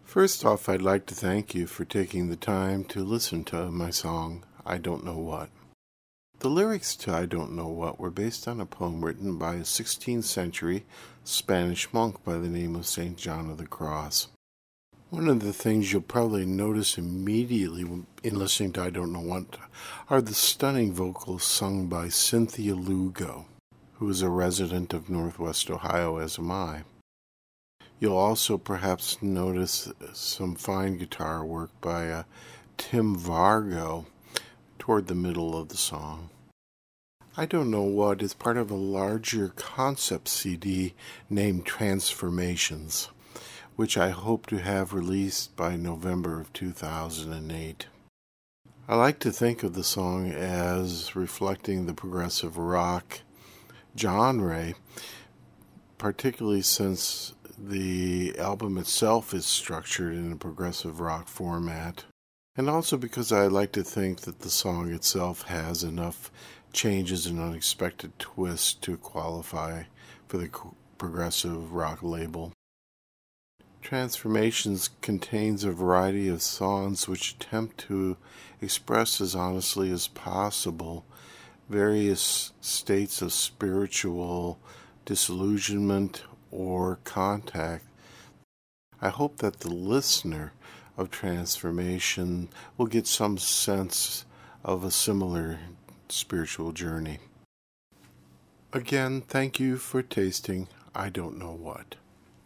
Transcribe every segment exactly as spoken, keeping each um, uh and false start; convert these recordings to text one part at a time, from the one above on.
First off, I'd like to thank you for taking the time to listen to my song, I Don't Know What. The lyrics to I Don't Know What were based on a poem written by a sixteenth century Spanish monk by the name of Saint John of the Cross. One of the things you'll probably notice immediately in listening to I Don't Know What are the stunning vocals sung by Cynthia Lugo, who is a resident of Northwest Ohio, as am I. You'll also perhaps notice some fine guitar work by uh, Tim Vargo toward the middle of the song. I Don't Know What is part of a larger concept C D named Transformations, which I hope to have released by November of two thousand eight. I like to think of the song as reflecting the progressive rock genre, particularly since the album itself is structured in a progressive rock format, and also because I like to think that the song itself has enough changes and unexpected twists to qualify for the progressive rock label. Transformations contains a variety of songs which attempt to express as honestly as possible various states of spiritual disillusionment or contact. I hope that the listener of Transformation will get some sense of a similar spiritual journey. Again, thank you for tasting I Don't Know What.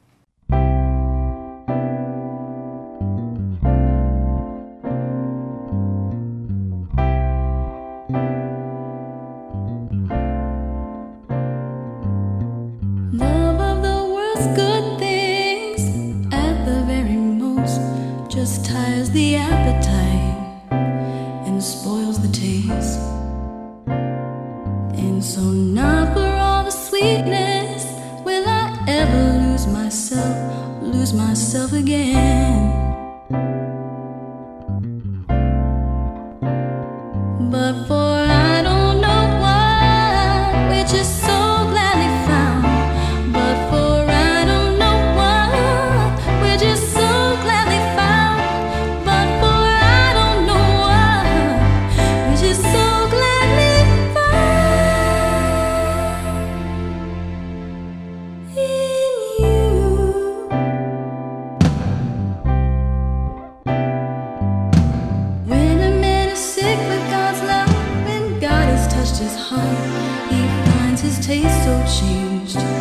Just tires the appetite and spoils the taste. And so not for all the sweetness will I ever lose myself, lose myself again. But for I don't know what, which is so gladly found. But for I don't know what, which is so gladly found. His heart, he finds his taste so changed.